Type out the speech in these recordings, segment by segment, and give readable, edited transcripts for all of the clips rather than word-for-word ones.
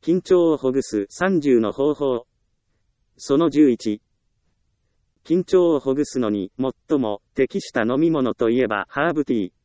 緊張をほぐす30の方法。その11。緊張をほぐすのに最も適した飲み物といえばハーブティー。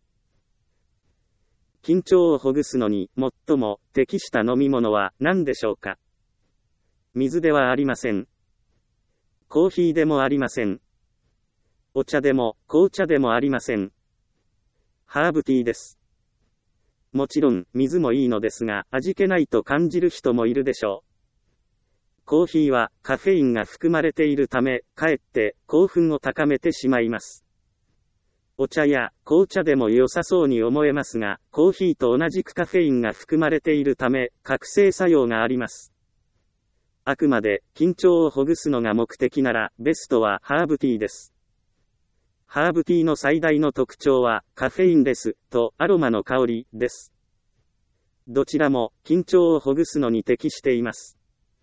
緊張をほぐすのに最も適した飲み物は何でしょうか。水ではありません。コーヒーでもありません。お茶でも紅茶でもありません。ハーブティーです。もちろん水もいいのですが、味気ないと感じる人もいるでしょう。コーヒーはカフェインが含まれているため、かえって興奮を高めてしまいます。お茶や紅茶でも良さそうに思えますが、コーヒーと同じくカフェインが含まれているため、覚醒作用があります。あくまで緊張をほぐすのが目的なら、ベストはハーブティーです。ハーブティーの最大の特徴はカフェインレスとアロマの香りです。どちらも緊張をほぐすのに適しています。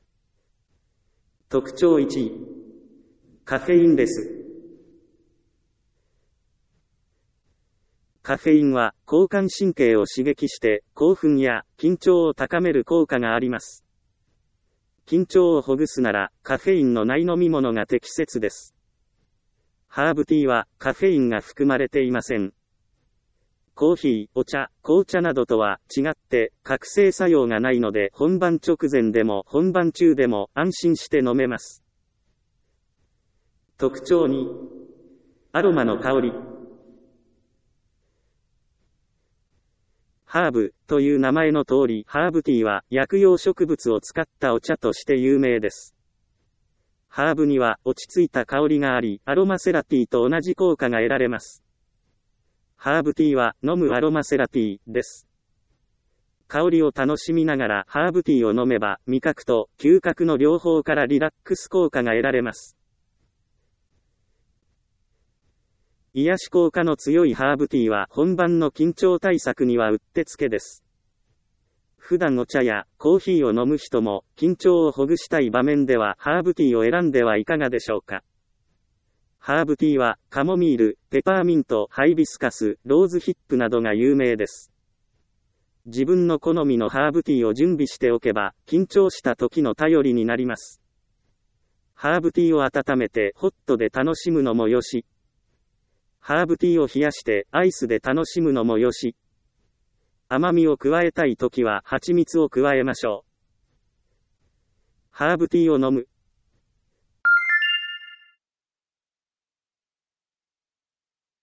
特徴1。カフェインレス。カフェインは交感神経を刺激して興奮や緊張を高める効果があります。緊張をほぐすならカフェインのない飲み物が適切です。ハーブティーはカフェインが含まれていません。コーヒー、お茶、紅茶などとは違って覚醒作用がないので本番直前でも本番中でも安心して飲めます。特徴2。アロマの香り。ハーブという名前の通り、ハーブティーは薬用植物を使ったお茶として有名です。ハーブには落ち着いた香りがあり、アロマセラピーと同じ効果が得られます。ハーブティーは飲むアロマセラピーです。香りを楽しみながらハーブティーを飲めば、味覚と嗅覚の両方からリラックス効果が得られます。癒し効果の強いハーブティーは本番の緊張対策にはうってつけです。普段お茶やコーヒーを飲む人も緊張をほぐしたい場面ではハーブティーを選んではいかがでしょうか。ハーブティーはカモミール、ペパーミント、ハイビスカス、ローズヒップなどが有名です。自分の好みのハーブティーを準備しておけば緊張した時の頼りになります。ハーブティーを温めてホットで楽しむのもよし、ハーブティーを冷やしてアイスで楽しむのもよし、甘みを加えたいときは蜂蜜を加えましょう。ハーブティーを飲む。